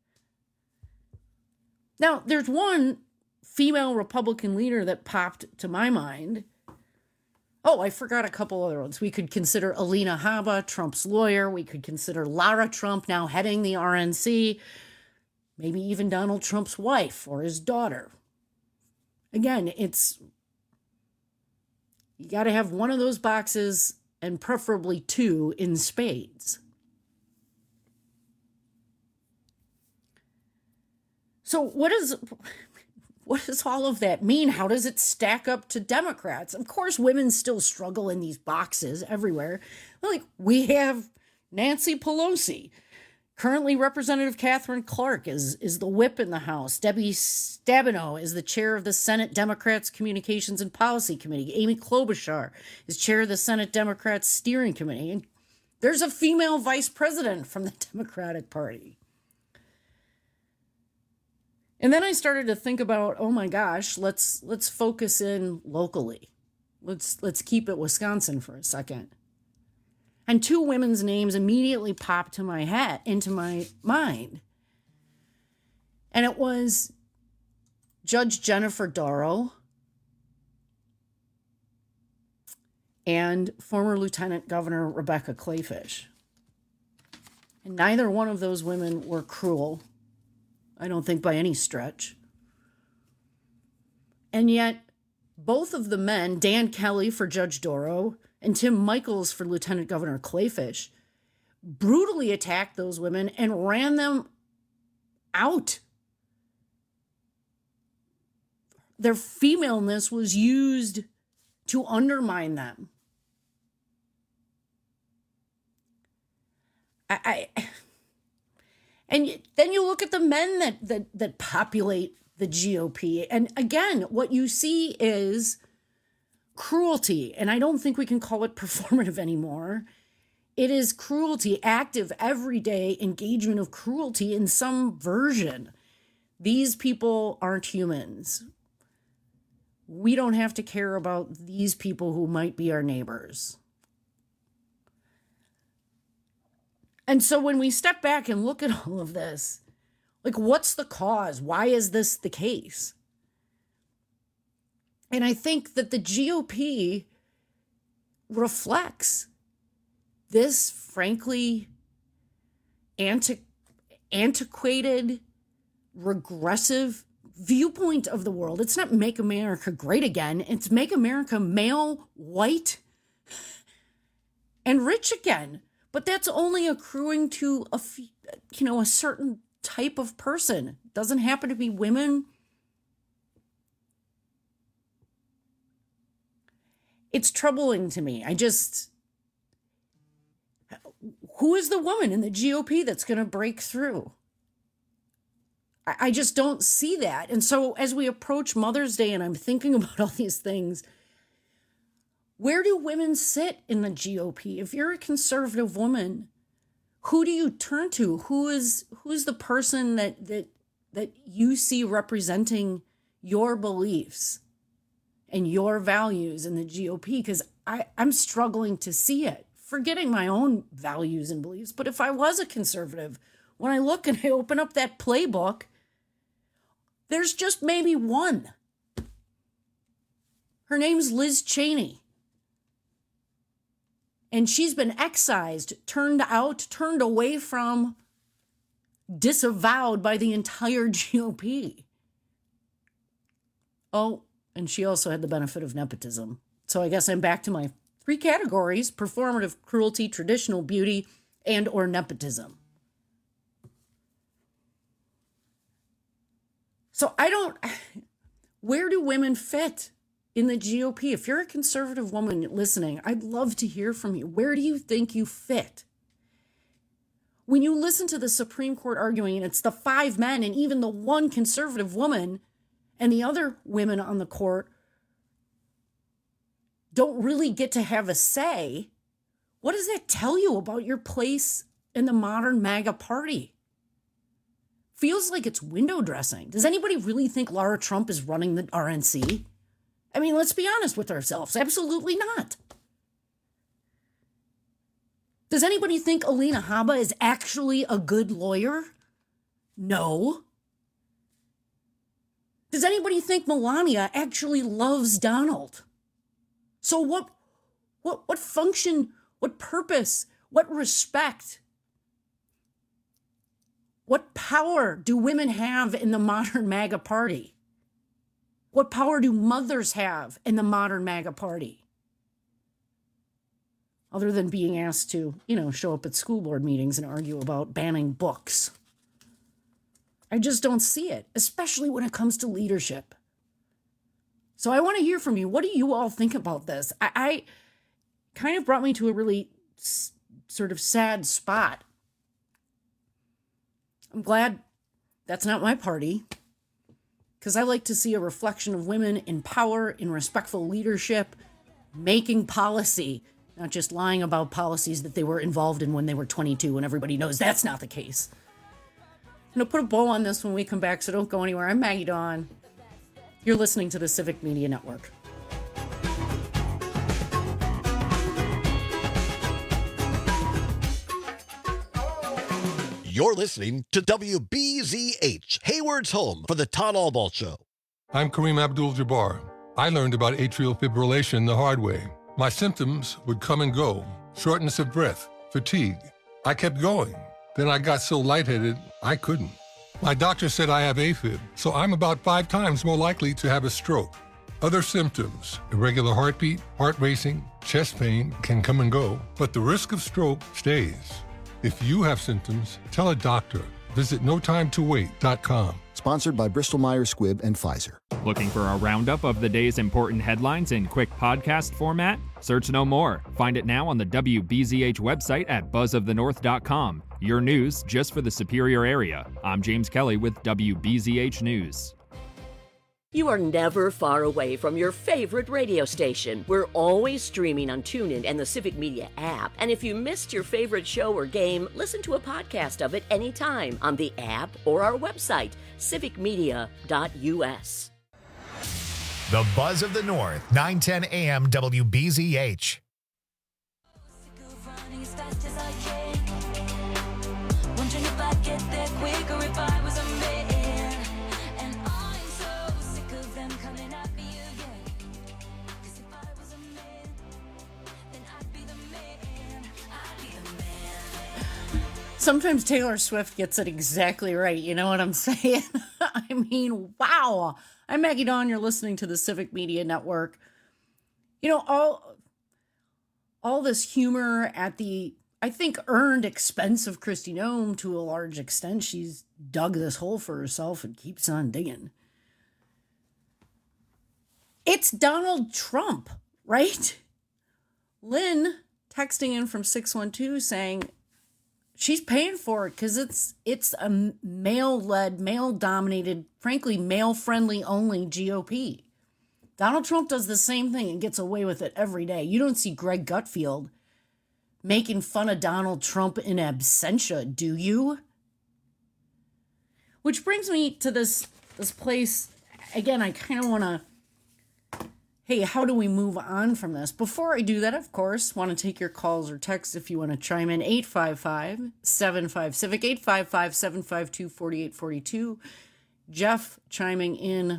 Now, there's one female Republican leader that popped to my mind. Oh, I forgot a couple other ones. We could consider Alina Habba, Trump's lawyer. We could consider Lara Trump, now heading the R N C. Maybe even Donald Trump's wife or his daughter. Again, it's, you got to have one of those boxes and preferably two in spades. So what is, what does all of that mean? How does it stack up to Democrats? Of course, women still struggle in these boxes everywhere. Like, we have Nancy Pelosi. Currently, Representative Catherine Clark is, is the whip in the House. Debbie Stabenow is the chair of the Senate Democrats Communications and Policy Committee. Amy Klobuchar is chair of the Senate Democrats Steering Committee. And there's a female vice president from the Democratic Party. And then I started to think about, oh my gosh, let's let's focus in locally. Let's let's keep it Wisconsin for a second. And two women's names immediately popped to my head, into my mind. And it was Judge Jennifer Dorow and former Lieutenant Governor Rebecca Kleefisch. And neither one of those women were cruel, I don't think by any stretch. And yet, both of the men, Dan Kelly for Judge Dorow and Tim Michels for Lieutenant Governor Kleefisch, brutally attacked those women and ran them out. Their femaleness was used to undermine them. I, I and then you look at the men that, that that populate the G O P, and again, what you see is cruelty, and I don't think we can call it performative anymore. It is cruelty, active, everyday engagement of cruelty in some version. These people aren't humans. We don't have to care about these people who might be our neighbors. And so when we step back and look at all of this, like, what's the cause? Why is this the case? And I think that the G O P reflects this, frankly, anti- antiquated, regressive viewpoint of the world. It's not make America great again. It's make America male, white, and rich again. But that's only accruing to a, you know, a certain type of person. It doesn't happen to be women. It's troubling to me. I just, who is the woman in the G O P that's going to break through? I, I just don't see that. And so as we approach Mother's Day and I'm thinking about all these things, where do women sit in the G O P? If you're a conservative woman, who do you turn to? Who is who's the person that that that you see representing your beliefs and your values in the G O P? Because I I'm struggling to see it, forgetting my own values and beliefs. But if I was a conservative, when I look and I open up that playbook, there's just maybe one. Her name's Liz Cheney. And she's been excised, turned out, turned away from, disavowed by the entire G O P. Oh, and she also had the benefit of nepotism. So I guess I'm back to my three categories: performative cruelty, traditional beauty, and or nepotism. So I don't, where do women fit in the G O P? If you're a conservative woman listening, I'd love to hear from you. Where do you think you fit? When you listen to the Supreme Court arguing, and it's the five men and even the one conservative woman and the other women on the court don't really get to have a say, what does that tell you about your place in the modern MAGA party? Feels like it's window dressing. Does anybody really think Laura Trump is running the R N C? I mean, let's be honest with ourselves. Absolutely not. Does anybody think Alina Habba is actually a good lawyer? No. Does anybody think Melania actually loves Donald? So what, what, what function, what purpose, what respect, what power do women have in the modern MAGA party? What power do mothers have in the modern MAGA party? Other than being asked to, you know, show up at school board meetings and argue about banning books. I just don't see it, especially when it comes to leadership. So I want to hear from you. What do you all think about this? I, I kind of brought me to a really s- sort of sad spot. I'm glad that's not my party, because I like to see a reflection of women in power, in respectful leadership, making policy, not just lying about policies that they were involved in when they were twenty-two, and everybody knows that's not the case. I'm going to put a bow on this when we come back, so don't go anywhere. I'm Maggie Dawn. You're listening to the Civic Media Network. You're listening to W B Z H, Hayward's home for the Todd Albaugh Show. I'm Kareem Abdul-Jabbar. I learned about atrial fibrillation the hard way. My symptoms would come and go. Shortness of breath, fatigue. I kept going. Then I got so lightheaded, I couldn't. My doctor said I have AFib, so I'm about five times more likely to have a stroke. Other symptoms, irregular heartbeat, heart racing, chest pain can come and go, but the risk of stroke stays. If you have symptoms, tell a doctor. Visit no time to wait dot com. Sponsored by Bristol-Myers Squibb and Pfizer. Looking for a roundup of the day's important headlines in quick podcast format? Search no more. Find it now on the W B Z H website at buzz of the north dot com. Your news just for the Superior area. I'm James Kelly with W B Z H News. You are never far away from your favorite radio station. We're always streaming on TuneIn and the Civic Media app. And if you missed your favorite show or game, listen to a podcast of it anytime on the app or our website, civic media dot u s. The Buzz of the North, nine ten A M W B Z H. Wondering if I'd get there quicker if I was a man. And I'm so sick of them coming at me again. 'Cause if I was a man, then I'd be the man. I'd be the man. Sometimes Taylor Swift gets it exactly right. You know what I'm saying? I mean, wow. I'm Maggie Dawn. You're listening to the Civic Media Network. You know, all, all this humor at the, I think, earned expense of Kristi Noem to a large extent. She's dug this hole for herself and keeps on digging. It's Donald Trump, right? Lynn texting in from six one two saying she's paying for it because it's it's a male-led, male-dominated, frankly, male-friendly only G O P. Donald Trump does the same thing and gets away with it every day. You don't see Greg Gutfeld making fun of Donald Trump in absentia, do you? Which brings me to this, this place. Again, I kind of want to, hey, how do we move on from this? Before I do that, of course, want to take your calls or texts if you want to chime in. eight five five, seven five, Civic, eight five five, seven five two, four eight four two. Jeff chiming in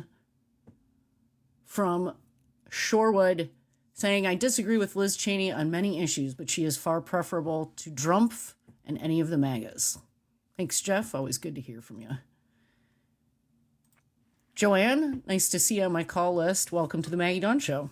from Shorewood, saying, I disagree with Liz Cheney on many issues, but she is far preferable to Drumpf and any of the MAGAs. Thanks, Jeff. Always good to hear from you. Joanne, nice to see you on my call list. Welcome to the Maggie Dawn Show.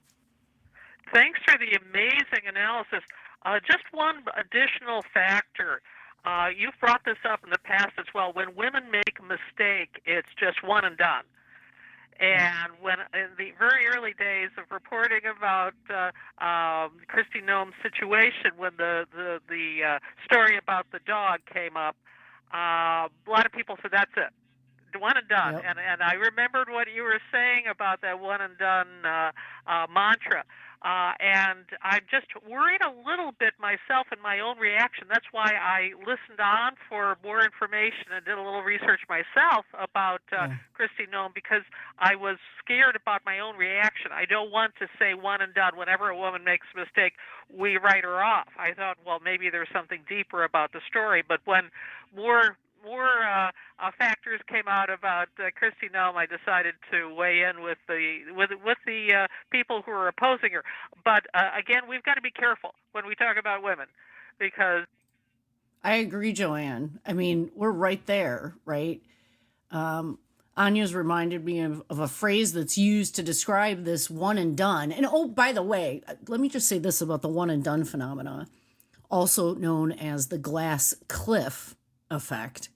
Thanks for the amazing analysis. Uh, just one additional factor. Uh, you've brought this up in the past as well. When women make a mistake, it's just one and done. And when in the very early days of reporting about uh, um, Kristi Noem's situation, when the the, the uh, story about the dog came up, uh, a lot of people said, that's it, one and done. Yep. And and I remembered what you were saying about that one and done uh, uh, mantra. Uh, and I'm just worried a little bit myself in my own reaction. That's why I listened on for more information and did a little research myself about uh, yeah. Kristi Noem, because I was scared about my own reaction. I don't want to say one and done. Whenever a woman makes a mistake, we write her off. I thought, well, maybe there's something deeper about the story. But when more more uh, uh, factors came out about uh, Kristi Noem, I decided to weigh in with the with with the uh, people who are opposing her. But uh, again, we've got to be careful when we talk about women, because I agree, Joanne. I mean, we're right there, right? Um, Anya's reminded me of, of a phrase that's used to describe this one and done. And oh, by the way, let me just say this about the one and done phenomena, also known as the glass cliff effect.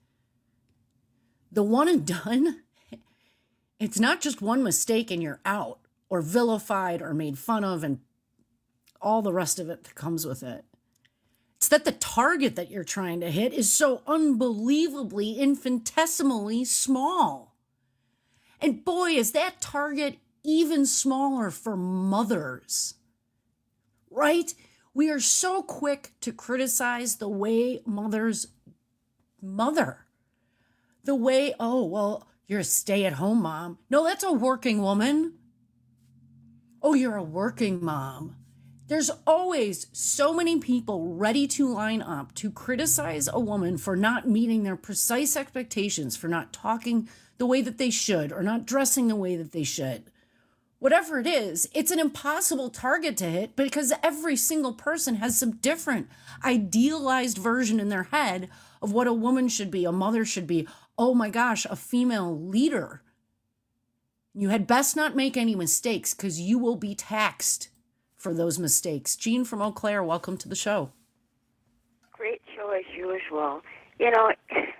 The one and done, it's not just one mistake and you're out, or vilified or made fun of and all the rest of it that comes with it. It's that the target that you're trying to hit is so unbelievably, infinitesimally small. And boy, is that target even smaller for mothers, right? We are so quick to criticize the way mothers mother. The way, oh, well, you're a stay-at-home mom. No, that's a working woman. Oh, you're a working mom. There's always so many people ready to line up to criticize a woman for not meeting their precise expectations, for not talking the way that they should, or not dressing the way that they should, whatever it is, it's an impossible target to hit because every single person has some different idealized version in their head of what a woman should be, a mother should be. Oh my gosh, a female leader. You had best not make any mistakes because you will be taxed for those mistakes. Jean from Eau Claire, welcome to the show. Great show as usual. You know,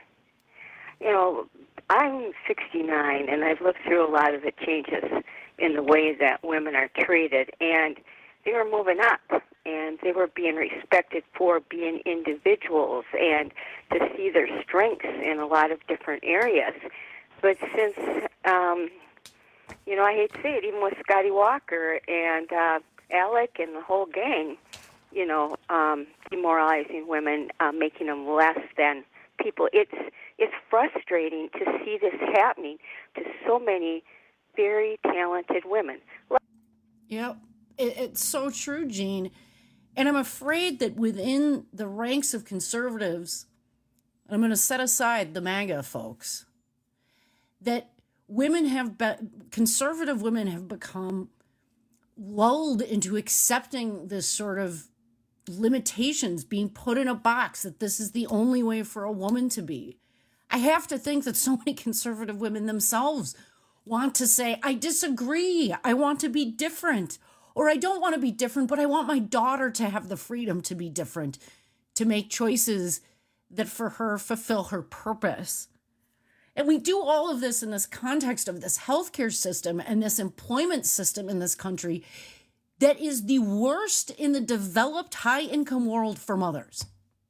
you know, I'm sixty-nine and I've lived through a lot of the changes in the way that women are treated, and they were moving up and they were being respected for being individuals and to see their strengths in a lot of different areas. But since, um, you know, I hate to say it, even with Scotty Walker and uh, Alec and the whole gang, you know, um, demoralizing women, uh, making them less than people. It's it's frustrating to see this happening to so many very talented women. Yep, it, it's so true, Jean. And I'm afraid that within the ranks of conservatives, and I'm going to set aside the MAGA folks, that women have, be- conservative women have become lulled into accepting this sort of limitations, being put in a box, that this is the only way for a woman to be. I have to think that so many conservative women themselves want to say, I disagree, I want to be different, or I don't want to be different, but I want my daughter to have the freedom to be different, to make choices that for her fulfill her purpose. And we do all of this in this context of this healthcare system and this employment system in this country that is the worst in the developed high-income world for mothers.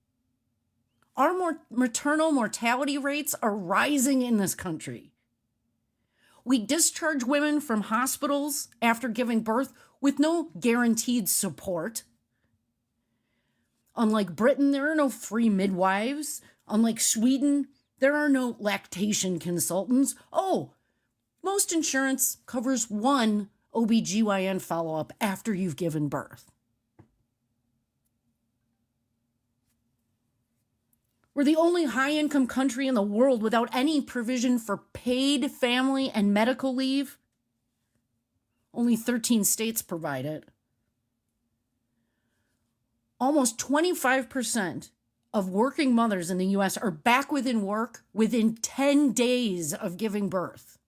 Our more maternal mortality rates are rising in this country. We discharge women from hospitals after giving birth with no guaranteed support. Unlike Britain, there are no free midwives. Unlike Sweden, there are no lactation consultants. Oh, most insurance covers one O B G Y N follow-up after you've given birth. We're the only high-income country in the world without any provision for paid family and medical leave. Only thirteen states provide it. Almost twenty-five percent of working mothers in the U S are back within work within ten days of giving birth.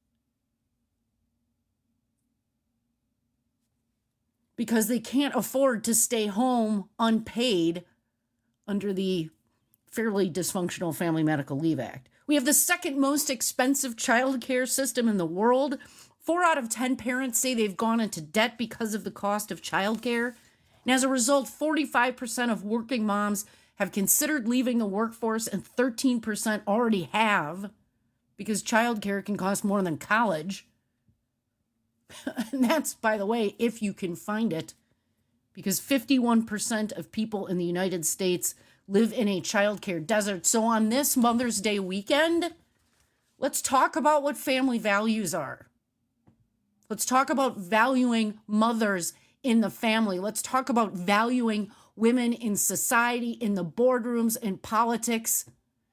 Because they can't afford to stay home unpaid under the fairly dysfunctional Family Medical Leave Act. We have the second most expensive child care system in the world. Four out of ten parents say they've gone into debt because of the cost of child care. And as a result, forty-five percent of working moms have considered leaving the workforce, and thirteen percent already have, because child care can cost more than college. And that's, by the way, if you can find it, because fifty-one percent of people in the United States live in a childcare desert. So on this Mother's Day weekend, let's talk about what family values are. Let's talk about valuing mothers in the family. Let's talk about valuing women in society, in the boardrooms, in politics,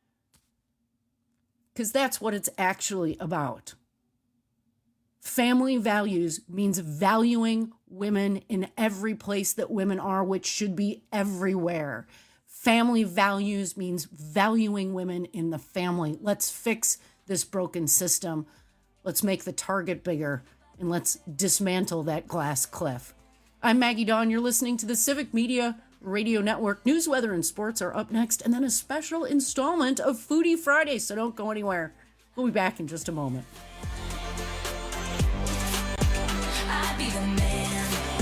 because that's what it's actually about. Family values means valuing women in every place that women are, which should be everywhere. Family values means valuing women in the family. Let's fix this broken system. Let's make the target bigger, and let's dismantle that glass cliff. I'm Maggie Dawn. You're listening to the Civic Media Radio Network. News, weather, and sports are up next, and then a special installment of Foodie Friday, so don't go anywhere. We'll be back in just a moment. I'd be the man.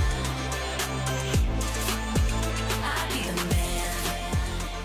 I'd be the man.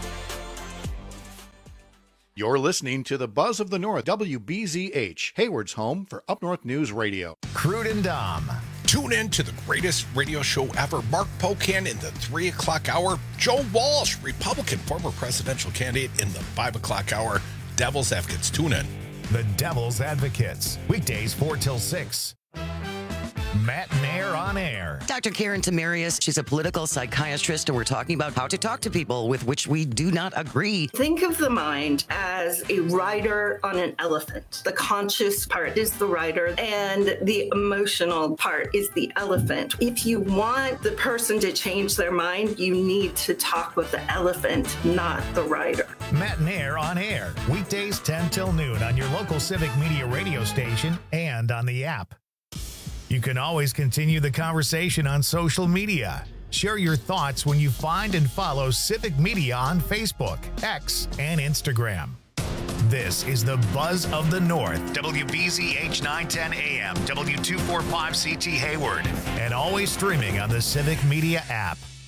You're listening to the Buzz of the North, W B Z H, Hayward's home for Up North News Radio. Crude and Dom. Tune in to the greatest radio show ever. Mark Pocan in the three o'clock hour. Joe Walsh, Republican former presidential candidate, in the five o'clock hour. Devil's Advocates. Tune in. The Devil's Advocates. Weekdays four till six. Matt Nair on Air. Doctor Karen Tamarius, she's a political psychiatrist, and we're talking about how to talk to people with which we do not agree. Think of the mind as a rider on an elephant. The conscious part is the rider, and the emotional part is the elephant. If you want the person to change their mind, you need to talk with the elephant, not the rider. Matt and Air on Air, weekdays ten till noon on your local Civic Media radio station and on the app. You can always continue the conversation on social media. Share your thoughts when you find and follow Civic Media on Facebook, X, and Instagram. This is the Buzz of the North, W B Z H nine ten A M, W two forty-five C T Hayward, and always streaming on the Civic Media app.